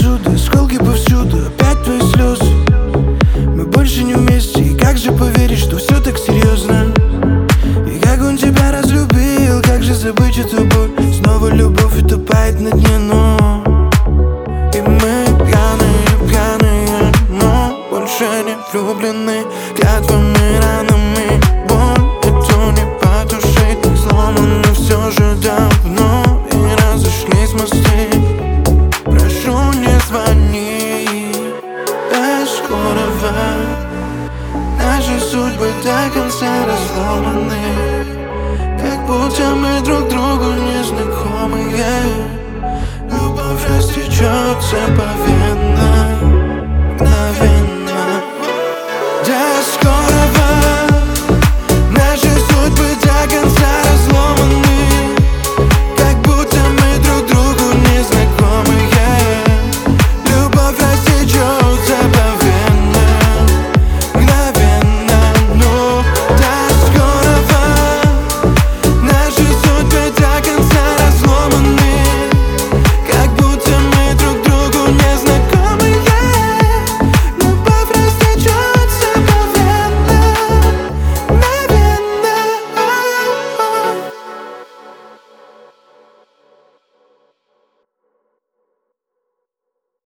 посуды, осколки повсюду, опять твои слезы. Мы больше не вместе, и как же поверить, что все так серьезно? И как он тебя разлюбил, как же забыть эту боль? Снова любовь утопает на дне, но и мы пьяные, пьяные, но больше не влюблены. Клятвами, ранами, боль эту не потушить. Сломаны все же давно и разошлись мосты. Прошу, не звони, да скорого. Наши судьбы до конца разломаны, как будто мы друг другу незнакомые. Любовь растечется по венам.